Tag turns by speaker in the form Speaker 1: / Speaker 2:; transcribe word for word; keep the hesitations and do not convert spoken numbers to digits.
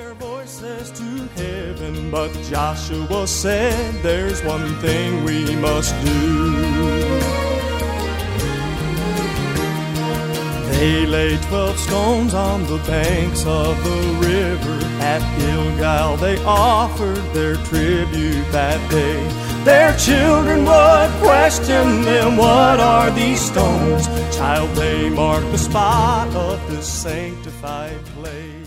Speaker 1: their voices to heaven, but Joshua said, there's one thing we must do. They laid twelve stones on the banks of the river. At Gilgal they offered their tribute that day. Their children would question them, what are these stones? Child, they mark the spot of this sanctified place.